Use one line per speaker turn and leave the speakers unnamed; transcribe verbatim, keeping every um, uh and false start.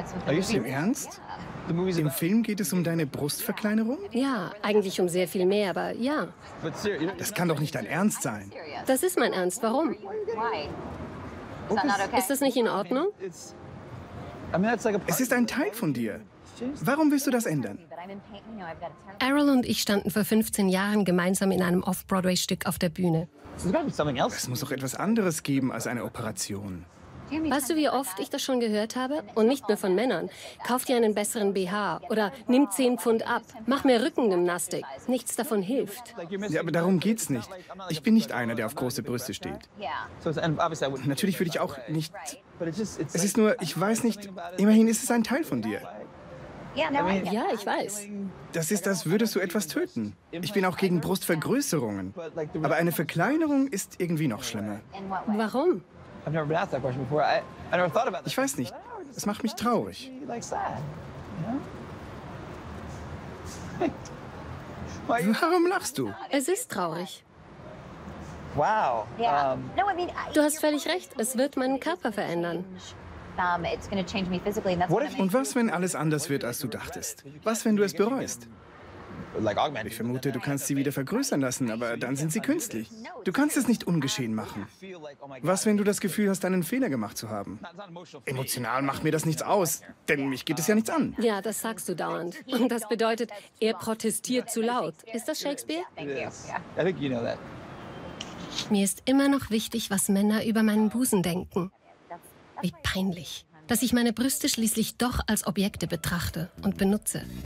Im Ernst? Im Film geht es um deine Brustverkleinerung?
Ja, eigentlich um sehr viel mehr, aber ja.
Das kann doch nicht dein Ernst sein.
Das ist mein Ernst. Warum? Ist das nicht in Ordnung?
Es ist ein Teil von dir. Warum willst du das ändern?
Errol und ich standen vor fünfzehn Jahren gemeinsam in einem Off-Broadway-Stück auf der Bühne.
Es muss doch etwas anderes geben als eine Operation.
Weißt du, wie oft ich das schon gehört habe? Und nicht nur von Männern. Kauf dir einen besseren B H oder nimm zehn Pfund ab. Mach mehr Rückengymnastik. Nichts davon hilft.
Ja, aber darum geht's nicht. Ich bin nicht einer, der auf große Brüste steht. Natürlich würde ich auch nicht... Es ist nur, ich weiß nicht, immerhin ist es ein Teil von dir.
Ja, ich weiß.
Das ist, als würdest du etwas töten. Ich bin auch gegen Brustvergrößerungen. Aber eine Verkleinerung ist irgendwie noch schlimmer.
Warum?
Ich weiß nicht. Es macht mich traurig. Warum lachst du?
Es ist traurig.
Wow. Um,
Du hast völlig recht. Es wird meinen Körper verändern.
Und was, wenn alles anders wird, als du dachtest? Was, wenn du es bereust? Ich vermute, du kannst sie wieder vergrößern lassen, aber dann sind sie künstlich. Du kannst es nicht ungeschehen machen. Was, wenn du das Gefühl hast, einen Fehler gemacht zu haben? Emotional macht mir das nichts aus, denn mich geht es ja nichts an.
Ja, das sagst du dauernd. Und das bedeutet, er protestiert zu laut. Ist das Shakespeare? Mir ist immer noch wichtig, was Männer über meinen Busen denken. Wie peinlich, dass ich meine Brüste schließlich doch als Objekte betrachte und benutze.